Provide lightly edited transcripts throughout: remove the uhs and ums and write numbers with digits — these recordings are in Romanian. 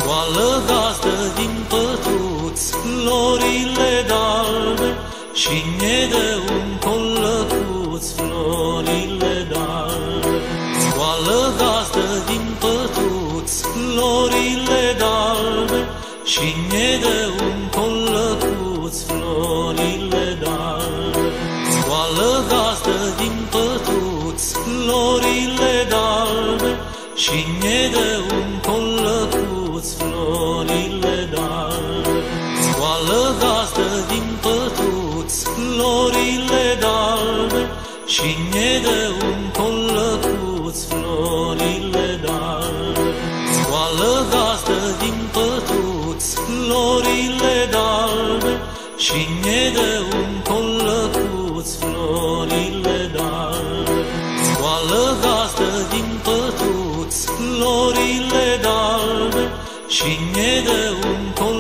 Scoală gazdă din pătuți florile d'albe și ne dă un colăcuț florile d'albe. Scoală gazdă din pătuți florile d'albe și ne dă un colăcuț florile d'albe. Scoală gazdă din pătuți florile d'albe și ne dă un colăcuț florile d'albe. Scoală gazdă din pătuți florile d'albe și ne dă un colăcuț florile d'albe. Scoală gazdă din pătuți florile d'albe și ne dă un colăcuț florile d'albe. Scoală gazdă din pătuți florile d'albe și ne dă un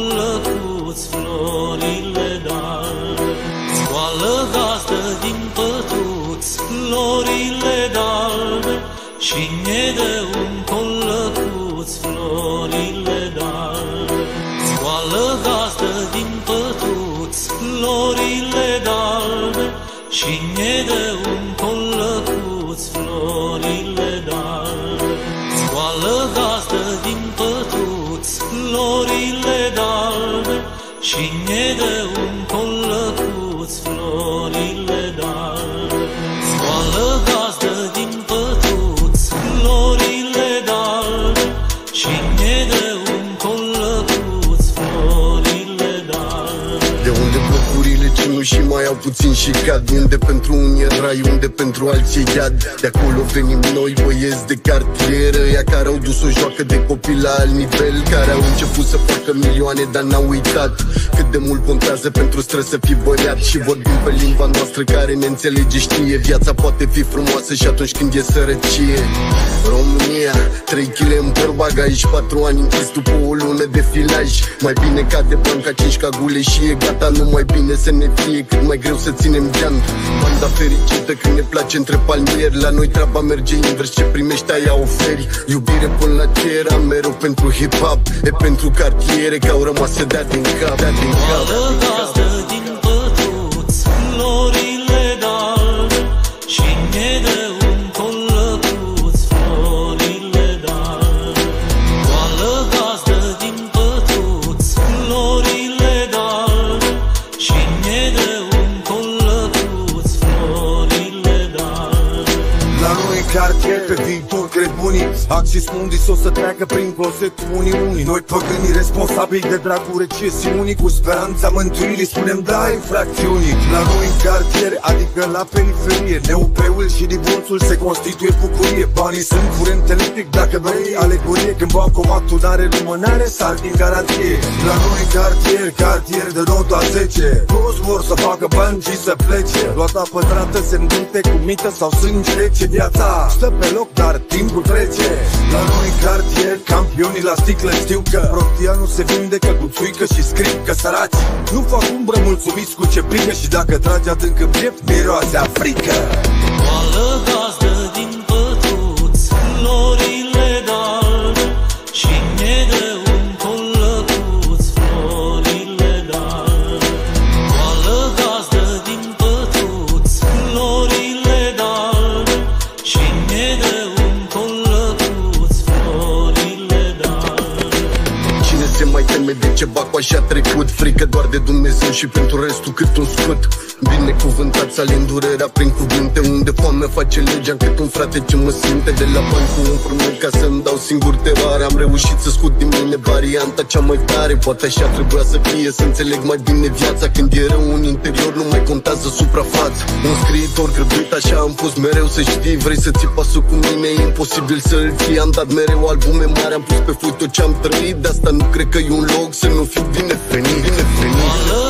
colăcuț florile d'albe. Scoală gazdă din pătuți florile d'albe și ne dă un colăcuț florile d'albe. Scoală gazdă din pătuți florile d'albe și ne dă un colăcuț florile d'albe. Scoală gazdă din pătuți florile d'albe și ne dă un colăcuț florile d'albe. Scoală gazdă din pătuți florile d'albe și ne dă un colăcuț florile d'albe. De unde blocurile cenușii mai au puțin și cad, unde pentru unii e rai, unde pentru alții e iad. De acolo venim noi, băieți de cartier, ăia care au dus o joacă de copii la alt nivel, care au început să facă milioane, dar n-au uitat cât de mult contează pentru străzi să fii băiat. Și vorbim pe limba noastră care ne înțelege, știe. Viața poate fi frumoasă și atunci când e sărăcie. România, 3 kg în portbagaj, 4 ani închis după o lună de filaj. Mai bine cade banca 5 cagule și e gata. Nu mai bine să ne fie cât mai greu să ținem geam. Banda fericită când ne place între palmieri. La noi treaba merge invers, ce primești aia oferi. Iubire până la cer, am mereu pentru hip-hop. E pentru cartiere că au rămas să dea din cap. Scoală gazdă din pătuți florile d'albe și ne dă un colăcuț florile d'albe. Scoală gazdă din pătuți florile d'albe și ne dă un colăcuț florile d'albe. La noi în cartier, pe viitor cred bunii. Axis Mundis o să treacă prin closetul unii. Noi păgânii responsabili de dragul recesiunii, cu speranța mântuirii spunem da infracțiunii. La noi în cartier, adică la periferie, NUP-ul și divorțul se constituie bucurie. Banii sunt curent electric dacă vrei alegorie. Când bancomatul n-are lumânare, sar din garanție. La noi în cartier de nota 10, toți vor să facă bani și să plece. Roata pătrată se îndrepte cu mită sau sânge rece. Viața stă pe loc, dar timpul trece. La noi în cartier, campionii la sticlă știu că prostia nu se vindecă cu țuică și scriu că săraci nu fac umbră mulțumiți cu ce prică. Și dacă tragi adânc în piept, miroase a frică. Scoală gazdă din pătuți florile d'albe și ne dă un colăcuț florile d'albe. Scoală gazdă din pătuți florile d'albe și ne dă un colăcuț florile d'albe. Cine se mai teme de ceva cu așa trecut? Frică doar de Dumnezeu și pentru restul cât un scut. Binecuvântat să alin durerea prin cuvinte, unde foamea face legea cât un frate ce mă simte. De la bani cu un frumânt ca să-mi dau singur teroare. Am reușit să scot din mine varianta cea mai tare. Poate așa trebuia să fie, să înțeleg mai bine viața. Când e rău în interior nu mai contează suprafața. Un scriitor grăbit așa am fost mereu, să știi. Vrei să ții pasul cu mine, e imposibil să-l fii. Am dat mereu albume mari, am pus pe foi tot ce-am trăit. De asta nu cred că e un loc să nu fiu binevenit. Scoală